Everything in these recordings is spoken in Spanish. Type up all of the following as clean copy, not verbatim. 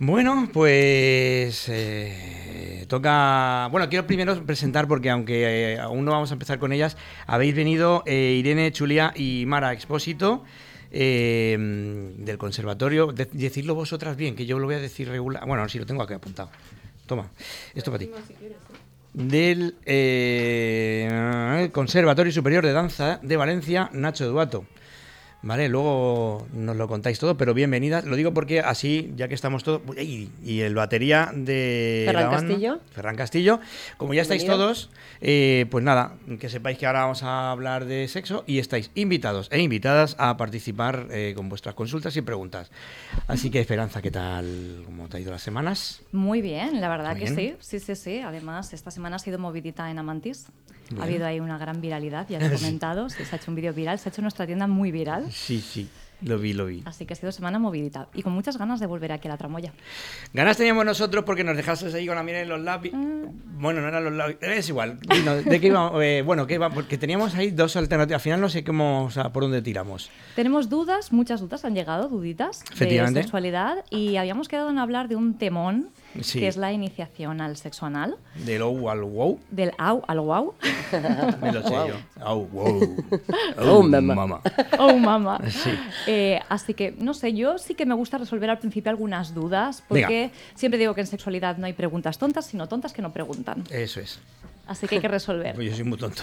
Bueno, pues toca... Bueno, quiero primero presentar, porque aunque aún no vamos a empezar con ellas, habéis venido Irene, Chulia y Mara Expósito del conservatorio. Decidlo vosotras bien, que yo lo voy a decir regular. Bueno, sí, lo tengo aquí apuntado. Toma, esto para ti. Del Conservatorio Superior de Danza de Valencia, Nacho Duato. Vale, luego nos lo contáis todo, pero bienvenidas. Lo digo porque así, ya que estamos todos... Y el batería de Ferran Castillo. Ferran Castillo. Como ya estáis todos, pues nada, que sepáis que ahora vamos a hablar de sexo y estáis invitados e invitadas a participar con vuestras consultas y preguntas. Así que, Esperanza, ¿qué tal? ¿Cómo te ha ido las semanas? Muy bien, la verdad ¿Muy que bien? sí. Además, esta semana ha sido movidita en Amantis. Bien. Ha habido ahí una gran viralidad, ya lo he comentado. Se ha hecho un vídeo viral, se ha hecho nuestra tienda muy viral. Sí, lo vi. Así que ha sido semana movidita y con muchas ganas de volver aquí a la Tramoya. Ganas teníamos nosotros porque nos dejasteis ahí con la mira en los labios. Bueno, no eran los labios, es igual. ¿De qué íbamos? Porque teníamos ahí dos alternativas. Al final no sé cómo, o sea, por dónde tiramos. Tenemos dudas, muchas dudas han llegado, duditas de Efectivamente. sexualidad, y habíamos quedado en hablar de un temón, Sí. que es la iniciación al sexo anal. Del au al wow. Del au al wow. Me lo sé yo. Au, wow. Oh, mamá. Oh, mamá. Sí. Así que, no sé, yo sí que me gusta resolver al principio algunas dudas, porque Venga. siempre digo que en sexualidad no hay preguntas tontas, sino tontas que no preguntan. Eso es. Así que hay que resolver. Pues yo soy muy tonto.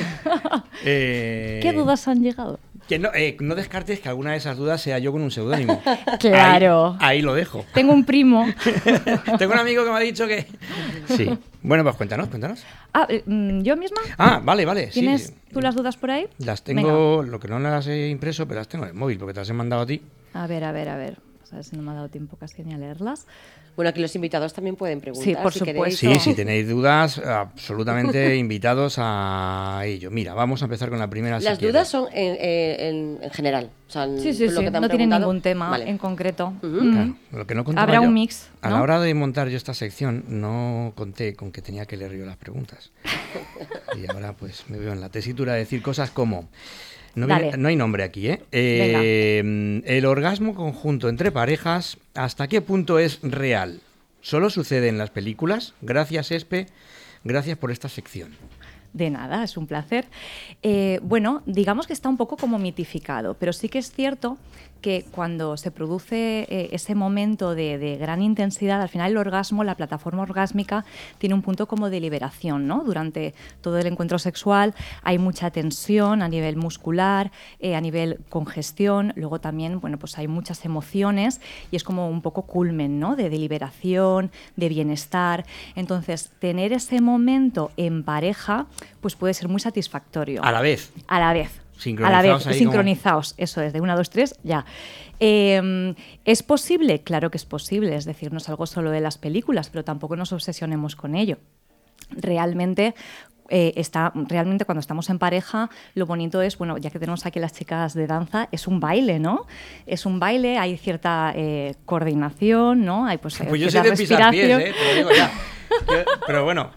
¿Qué dudas han llegado? Que no descartes que alguna de esas dudas sea yo con un seudónimo. Claro. Ahí lo dejo. Tengo un primo. Tengo un amigo que me ha dicho que... Sí. Bueno, pues cuéntanos. ¿Yo misma? Ah, vale. Sí. ¿Tienes tú las dudas por ahí? Las tengo, lo que no las he impreso, pero las tengo en el móvil, porque te las he mandado a ti. A ver. Pues a ver si no me ha dado tiempo casi ni a leerlas. Bueno, aquí los invitados también pueden preguntar. Sí, por si supuesto. queréis. Sí, si tenéis dudas, absolutamente invitados a ello. Mira, vamos a empezar con la primera. Las si dudas quieres. son en general. O sea, Sí, lo que te han no tienen preguntado. ningún tema Vale. en concreto. Claro, lo que no contaba Habrá yo, un mix, a ¿no? la hora de montar yo esta sección, no conté con que tenía que leer yo las preguntas. Y ahora pues me veo en la tesitura de decir cosas como... No Dale. hay nombre aquí, ¿eh? El orgasmo conjunto entre parejas, ¿hasta qué punto es real? ¿Solo sucede en las películas? Gracias, Espe. Gracias por esta sección. De nada, es un placer. Bueno, digamos que está un poco como mitificado, pero sí que es cierto que cuando se produce ese momento de gran intensidad, al final el orgasmo, la plataforma orgásmica, tiene un punto como de liberación, ¿no? Durante todo el encuentro sexual hay mucha tensión a nivel muscular, a nivel congestión, luego también, bueno, pues hay muchas emociones y es como un poco culmen, ¿no? De liberación, de bienestar. Entonces, tener ese momento en pareja pues puede ser muy satisfactorio. A la vez. Sincronizados ahí sincronizados, como... eso es, de 1, 2, 3, ya. ¿Es posible? Claro que es posible, es decir, no es algo solo de las películas, pero tampoco nos obsesionemos con ello. Realmente cuando estamos en pareja, lo bonito es, bueno, ya que tenemos aquí las chicas de danza, es un baile, ¿no? Es un baile, hay cierta coordinación, ¿no? Hay pues yo soy de pisar pies, te lo digo ya. Pero bueno.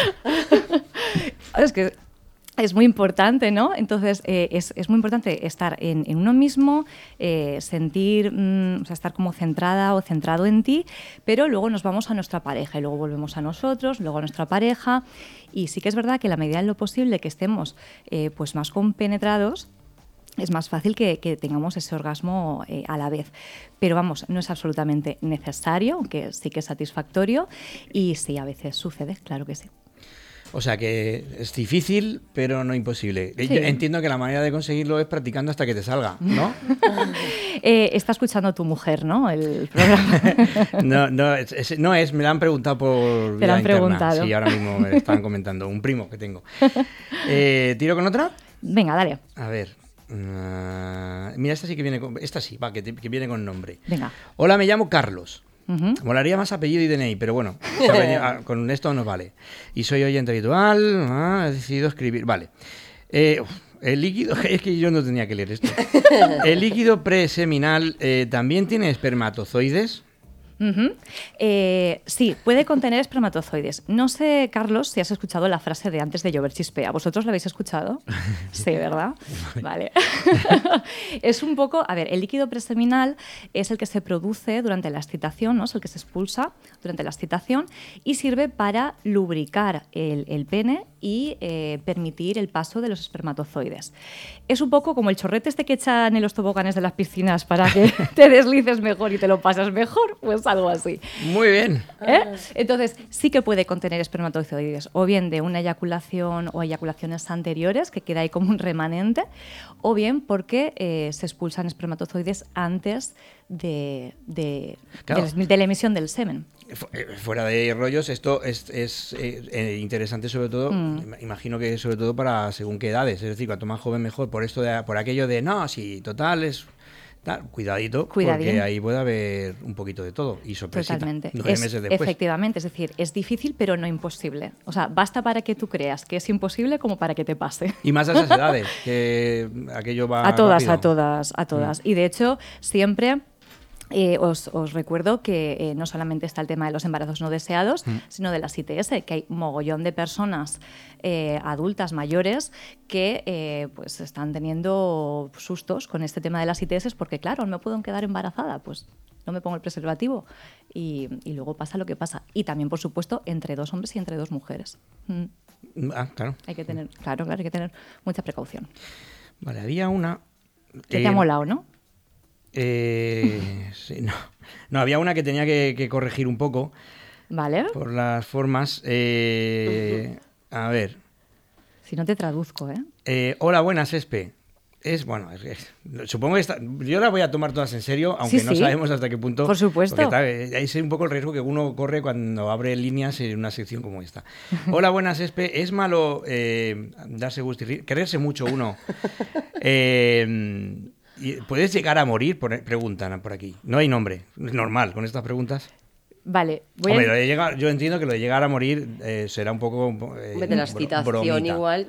Es que es muy importante, ¿no? Entonces, es muy importante estar en uno mismo, sentir, o sea, estar como centrada o centrado en ti, pero luego nos vamos a nuestra pareja y luego volvemos a nosotros, luego a nuestra pareja. Y sí que es verdad que en la medida de lo posible que estemos pues más compenetrados, es más fácil que tengamos ese orgasmo a la vez. Pero vamos, no es absolutamente necesario, aunque sí que es satisfactorio. Y sí, a veces sucede, claro que sí. O sea que es difícil, pero no imposible. Sí. Yo entiendo que la manera de conseguirlo es practicando hasta que te salga, ¿no? Está escuchando tu mujer, ¿no? El programa. No es, me lo han preguntado por Te lo han interna. preguntado. Sí, ahora mismo me están comentando, un primo que tengo. ¿Tiro con otra? Venga, dale. A ver. Mira, esta sí que viene con... Esta sí, va, que viene con nombre. Venga. Hola, me llamo Carlos. Uh-huh. Molaría más apellido y DNI, pero bueno, con esto nos vale. Y soy oyente habitual, he decidido escribir. Vale. El líquido, es que yo no tenía que leer esto. ¿El líquido preseminal también tiene espermatozoides? Sí, puede contener espermatozoides. No sé, Carlos, si has escuchado la frase de antes de llover chispea. ¿Vosotros la habéis escuchado? Sí, ¿verdad? Vale. Es un poco... A ver, el líquido preseminal es el que se produce durante la excitación, ¿no? Es el que se expulsa durante la excitación y sirve para lubricar el pene y permitir el paso de los espermatozoides. Es un poco como el chorrete este que echan en los toboganes de las piscinas para que te deslices mejor y te lo pasas mejor, pues algo así. Muy bien. Entonces, sí que puede contener espermatozoides, o bien de una eyaculación o eyaculaciones anteriores, que queda ahí como un remanente, o bien porque se expulsan espermatozoides antes de la emisión del semen. Fuera de rollos, esto es interesante sobre todo, imagino que sobre todo para según qué edades, es decir, cuanto más joven mejor, por aquello de, no, si total es... Cuidadito, porque ahí puede haber un poquito de todo y sorpresita. Totalmente. 9 meses después. Efectivamente, es decir, es difícil pero no imposible. O sea, basta para que tú creas que es imposible como para que te pase. Y más a esas edades, que aquello va a todas, rápido. a todas. Y de hecho, siempre... os recuerdo que no solamente está el tema de los embarazos no deseados, sino de las ITS, que hay mogollón de personas adultas mayores que pues están teniendo sustos con este tema de las ITS porque, claro, no me puedo quedar embarazada, pues no me pongo el preservativo y luego pasa lo que pasa. Y también, por supuesto, entre 2 hombres y entre 2 mujeres. Claro. Hay que tener, claro, hay que tener mucha precaución. Vale, había una... Que te ha molado, ¿no? Sí, no, había una que tenía que corregir un poco. Vale. Por las formas. A ver. Si no te traduzco, Hola, buenas, Espe. Supongo que yo la voy a tomar todas en serio, aunque no sabemos hasta qué punto. Por supuesto. Es un poco el riesgo que uno corre cuando abre líneas en una sección como esta. Hola, buenas, Espe. ¿Es malo darse gusto y quererse mucho uno? ¿Puedes llegar a morir? Preguntan por aquí. No hay nombre. Es normal con estas preguntas. Vale. Yo entiendo que lo de llegar a morir será un poco... de la excitación bromita. Igual...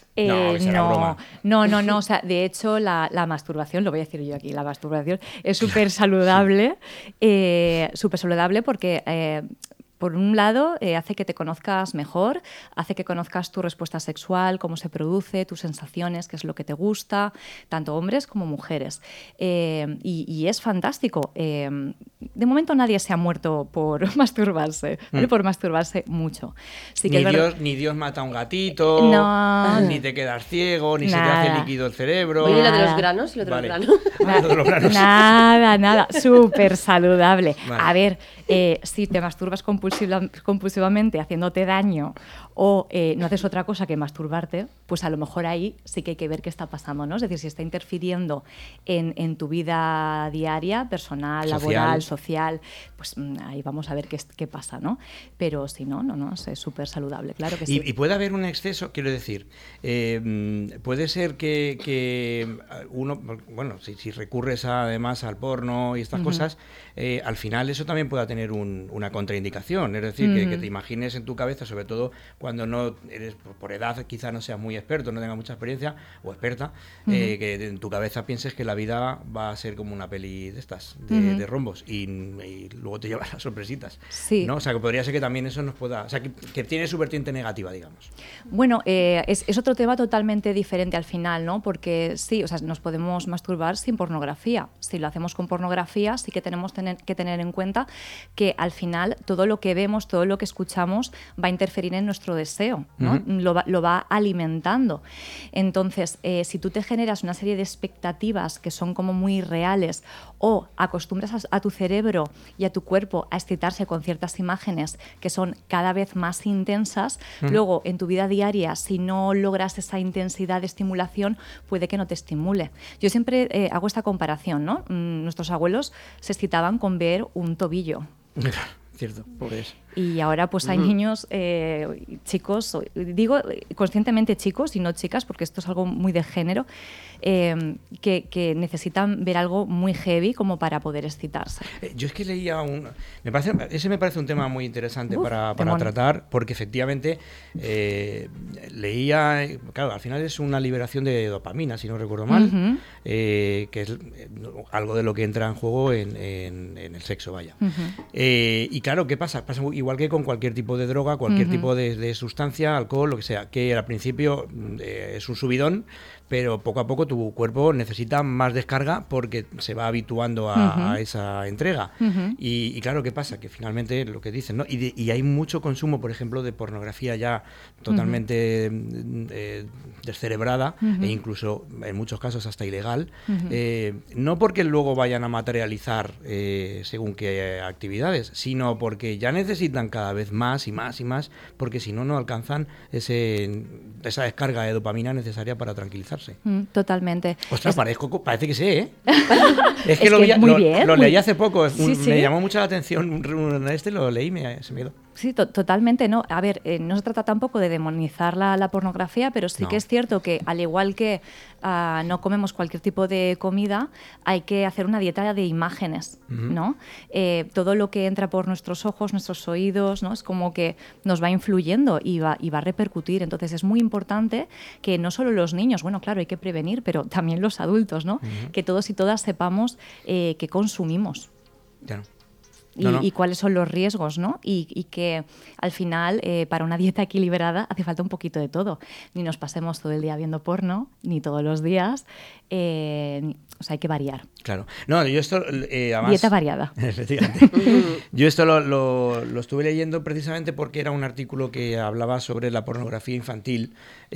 No. O sea, de hecho, la masturbación, lo voy a decir yo aquí, la masturbación es súper saludable. Súper saludable porque... por un lado, hace que te conozcas mejor, hace que conozcas tu respuesta sexual, cómo se produce, tus sensaciones, qué es lo que te gusta, tanto hombres como mujeres. Y es fantástico. De momento nadie se ha muerto por masturbarse, ¿vale? Por masturbarse mucho. Sí que ni Dios mata a un gatito, ni te quedas ciego, ni se te hace líquido el cerebro. Oye, ¿lo de los granos? ¿Y lo de los granos? Nada. Súper saludable. Vale. A ver, si te masturbas compulsivamente haciéndote daño o no haces otra cosa que masturbarte, pues a lo mejor ahí sí que hay que ver qué está pasando, ¿no? Es decir, si está interfiriendo en tu vida diaria, personal, laboral, social, pues ahí vamos a ver qué pasa, ¿no? Pero si no, es súper saludable, claro que sí. Y puede haber un exceso, quiero decir, puede ser que uno, bueno, si recurres además al porno y estas cosas, al final eso también pueda tener una contraindicación, es decir, que te imagines en tu cabeza, sobre todo cuando no eres, por edad quizá no seas muy experto, no tengas mucha experiencia o experta, que en tu cabeza pienses que la vida va a ser como una peli de estas, de rombos, y luego te llevas las sorpresitas. Sí. ¿No? O sea, que podría ser que también eso nos pueda... O sea, que tiene su vertiente negativa, digamos. Bueno, es otro tema totalmente diferente al final, ¿no? Porque sí, o sea, nos podemos masturbar sin pornografía. Si lo hacemos con pornografía, sí que tenemos que tener en cuenta que al final todo lo que vemos, todo lo que escuchamos va a interferir en nuestro deseo, ¿no? Lo va alimentando. Entonces, si tú te generas una serie de expectativas que son como muy reales o acostumbras a tu cerebro y a tu cuerpo a excitarse con ciertas imágenes que son cada vez más intensas, luego en tu vida diaria, si no logras esa intensidad de estimulación, puede que no te estimule. Yo siempre hago esta comparación, ¿no? Nuestros abuelos se excitaban con ver un tobillo. Cierto, pobres. Y ahora pues hay niños, chicos, digo conscientemente chicos y no chicas, porque esto es algo muy de género, que necesitan ver algo muy heavy como para poder excitarse. Yo es que leía ese me parece un tema muy interesante para tratar, porque efectivamente leía, claro, al final es una liberación de dopamina, si no recuerdo mal, que es algo de lo que entra en juego en el sexo, vaya. Y claro, ¿qué pasa? Pasa igual que con cualquier tipo de droga, cualquier tipo de sustancia, alcohol, lo que sea, que al principio es un subidón, pero poco a poco tu cuerpo necesita más descarga porque se va habituando a esa entrega. Y claro, ¿qué pasa? Que finalmente lo que dicen, ¿no? Y hay mucho consumo, por ejemplo, de pornografía ya totalmente descerebrada e incluso en muchos casos hasta ilegal, no porque luego vayan a materializar según qué actividades, sino porque ya necesitan cada vez más y más y más, porque si no, no alcanzan esa descarga de dopamina necesaria para tranquilizarse. Totalmente. Ostras, parece que sé, ¿eh? Es que lo leí hace poco, sí. Me llamó mucho la atención, lo leí y se me quedó. Sí, totalmente, ¿no? A ver, no se trata tampoco de demonizar la pornografía, pero sí que es cierto que, al igual que no comemos cualquier tipo de comida, hay que hacer una dieta de imágenes, ¿no? Todo lo que entra por nuestros ojos, nuestros oídos, ¿no? Es como que nos va influyendo y va a repercutir. Entonces, es muy importante que no solo los niños, bueno, claro, hay que prevenir, pero también los adultos, ¿no? Que todos y todas sepamos qué consumimos. Claro. Y cuáles son los riesgos, ¿no? Y que al final, para una dieta equilibrada, hace falta un poquito de todo. Ni nos pasemos todo el día viendo porno, ni todos los días. O sea, hay que variar. Claro. No, yo esto... además, dieta variada. Efectivamente. Yo esto lo estuve leyendo precisamente porque era un artículo que hablaba sobre la pornografía infantil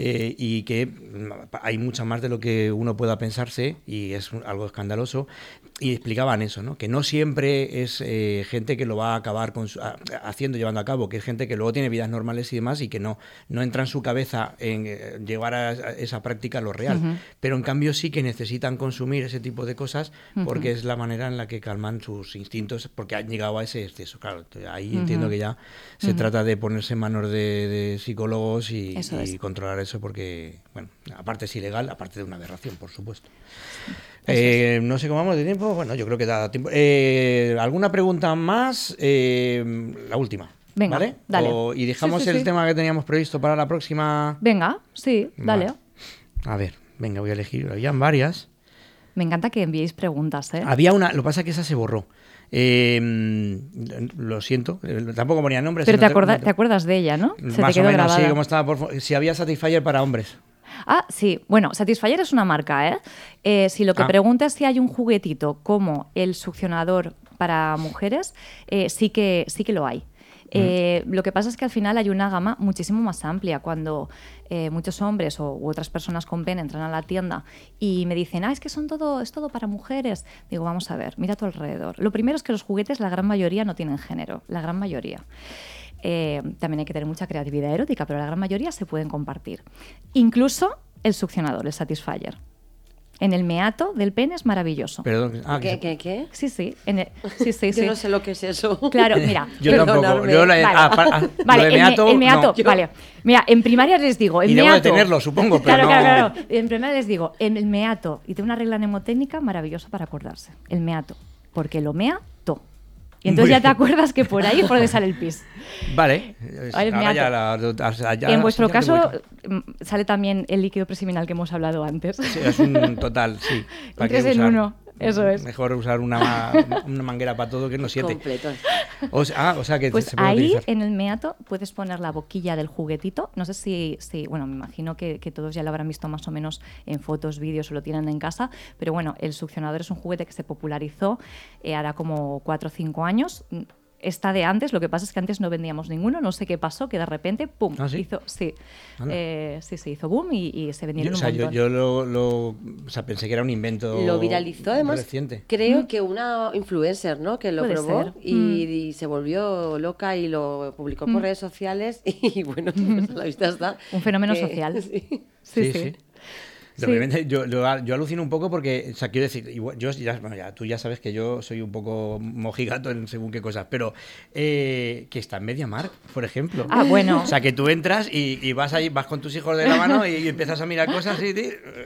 y que hay mucho más de lo que uno pueda pensarse y es algo escandaloso. Y explicaban eso, ¿no? Que no siempre es gente que lo va a acabar llevando a cabo, que es gente que luego tiene vidas normales y demás y que no entra en su cabeza en llevar a esa práctica lo real. Pero en cambio sí que necesitan consumir ese tipo de cosas porque es la manera en la que calman sus instintos, porque han llegado a ese exceso. Claro, ahí entiendo que ya se trata de ponerse en manos de psicólogos y controlar eso porque, bueno, aparte es ilegal, aparte de una aberración, por supuesto. No sé cómo vamos de tiempo. Bueno, yo creo que da tiempo. ¿Alguna pregunta más? La última. Venga, ¿vale? dale. Y dejamos el tema que teníamos previsto para la próxima. Venga, sí, dale. Vale. A ver, venga, voy a elegir. Habían varias. Me encanta que enviéis preguntas, ¿eh? Había una, lo que pasa es que esa se borró. Lo siento, tampoco ponía nombres. Pero te acuerdas de ella, ¿no? Se más te quedó o menos, grabada. sí, como estaba si había Satisfyer para hombres. Ah, sí. Bueno, Satisfyer es una marca, ¿eh? Si lo que preguntas es si hay un juguetito como el succionador para mujeres, sí que lo hay. Lo que pasa es que al final hay una gama muchísimo más amplia. Cuando muchos hombres u otras personas con pene entran a la tienda y me dicen, es que es todo para mujeres, digo, vamos a ver, mira a tu alrededor. Lo primero es que los juguetes, la gran mayoría no tienen género, la gran mayoría. También hay que tener mucha creatividad erótica, pero la gran mayoría se pueden compartir. Incluso el succionador, el Satisfyer. En el meato del pene es maravilloso. Perdón. ¿Qué? Sí. Sí. Yo no sé lo que es eso. Claro, mira. Yo tampoco. Vale, el meato. No. Vale. Mira, en primaria les digo, el y meato. Debo de tenerlo, supongo, pero claro. En primaria les digo, el meato. Y tiene una regla mnemotécnica maravillosa para acordarse. El meato. Porque lo mea to. Y entonces ya te acuerdas que por ahí es por donde sale el pis. Vale. En vuestro caso sale también el líquido preseminal que hemos hablado antes. Sí, es un total, sí. Un 3 en 1, eso es. Mejor usar una manguera para todo que no 7. Completo. O sea que pues se puede ahí utilizar. En el meato puedes poner la boquilla del juguetito. No sé si bueno, me imagino que todos ya lo habrán visto más o menos en fotos, vídeos o lo tienen en casa, pero bueno, el succionador es un juguete que se popularizó hará como 4 o 5 años. Está de antes, lo que pasa es que antes no vendíamos ninguno, no sé qué pasó, que de repente, ¡pum! ¿Ah, sí? Hizo boom y se vendieron un montón. Yo pensé que era un invento lo viralizó además, reciente. Creo que una influencer, ¿no? Que lo Puede probó ser. y se volvió loca y lo publicó por redes sociales y bueno, pues a la vista está. Un fenómeno social. Sí. Sí. Obviamente, yo alucino un poco porque, o sea, quiero decir, igual, tú ya sabes que yo soy un poco mojigato en según qué cosas, pero que está en MediaMarkt, por ejemplo. Ah, bueno. O sea, que tú entras y vas ahí, vas con tus hijos de la mano y empiezas a mirar cosas y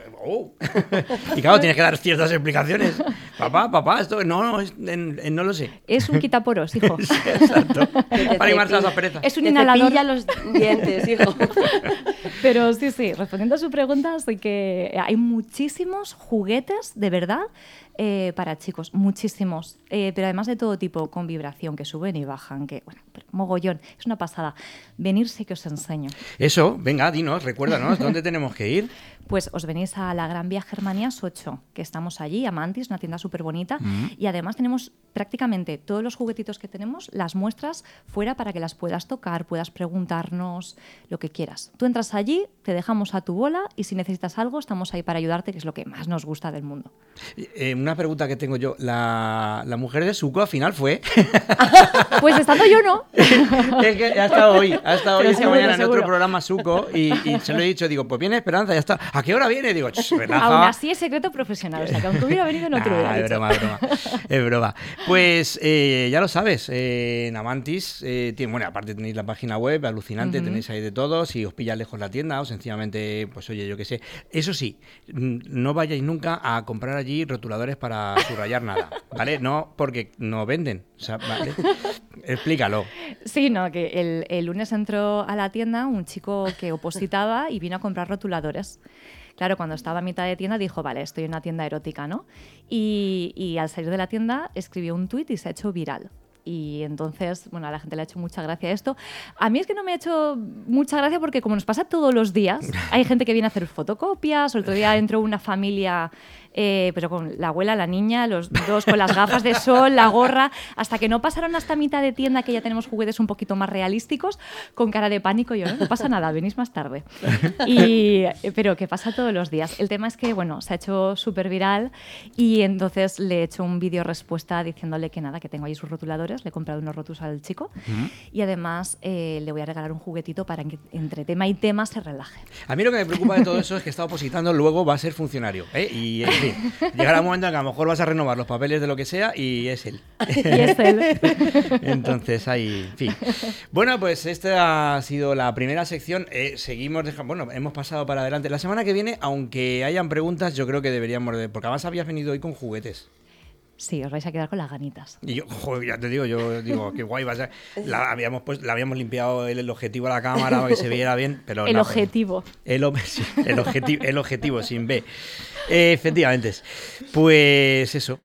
y claro, tienes que dar ciertas explicaciones. Papá, esto no lo sé. Es un quitaporos, hijo. Sí, exacto. Para animarse las asperezas. Es un Te inhalador. cepilla los dientes, hijo. Pero sí, respondiendo a su pregunta, sí que hay muchísimos juguetes, de verdad, para chicos, muchísimos. Pero además de todo tipo, con vibración, que suben y bajan, que, bueno, pero mogollón, es una pasada. Venir sí que os enseño. Eso, venga, dinos, recuérdanos, ¿dónde tenemos que ir? Pues os venís a la Gran Vía Germanías 8, que estamos allí, Amantis, una tienda súper bonita. Y además tenemos prácticamente todos los juguetitos que tenemos, las muestras fuera para que las puedas tocar, puedas preguntarnos lo que quieras. Tú entras allí, te dejamos a tu bola y si necesitas algo, estamos ahí para ayudarte, que es lo que más nos gusta del mundo. Una pregunta que tengo yo, la mujer de Suco al final fue... Pues estando yo no. Es que ha estado hoy Pero esta seguro, mañana en seguro. otro programa Suco y se lo he dicho, digo, pues viene Esperanza, ya está. ¿A qué hora viene? Digo, relaja. Aún así es secreto profesional, o sea que aunque hubiera venido no te lo hubiera Es dicho. broma. Es broma. Pues ya lo sabes, en Amantis, bueno, aparte tenéis la página web, alucinante, tenéis ahí de todo, si os pilla lejos la tienda o sencillamente, pues oye, yo qué sé. Eso sí, no vayáis nunca a comprar allí rotuladores para subrayar nada, ¿vale? No, porque no venden, o sea, ¿vale? Explícalo. Sí, no, que el lunes entró a la tienda un chico que opositaba y vino a comprar rotuladores. Claro, cuando estaba a mitad de tienda dijo, vale, estoy en una tienda erótica, ¿no? Y al salir de la tienda escribió un tuit y se ha hecho viral. Y entonces, bueno, a la gente le ha hecho mucha gracia esto. A mí es que no me ha hecho mucha gracia porque como nos pasa todos los días, hay gente que viene a hacer fotocopias. El otro día entró una familia, pero con la abuela, la niña, los dos con las gafas de sol, la gorra, hasta que no pasaron hasta mitad de tienda, que ya tenemos juguetes un poquito más realísticos, con cara de pánico. Yo, no pasa nada, venís más tarde. Pero que pasa todos los días. El tema es que, bueno, se ha hecho súper viral y entonces le he hecho un vídeo respuesta diciéndole que nada, que tengo ahí sus rotuladores. Le he comprado unos rotus al chico y además le voy a regalar un juguetito para que entre tema y tema se relaje. A mí lo que me preocupa de todo eso es que está opositando, luego va a ser funcionario, ¿eh? Y en fin, llegará un momento en que a lo mejor vas a renovar los papeles de lo que sea y es él. Y es él. Entonces, ahí, en fin. Bueno, pues esta ha sido la primera sección. Seguimos dejando, bueno, hemos pasado para adelante. La semana que viene, aunque hayan preguntas, yo creo que deberíamos porque además habías venido hoy con juguetes. Sí, os vais a quedar con las ganitas. Y yo, joder, ya te digo, qué guay va a ser. Le habíamos limpiado el objetivo a la cámara para que se viera bien, pero el objetivo. El objetivo, sin B. Efectivamente. Pues eso.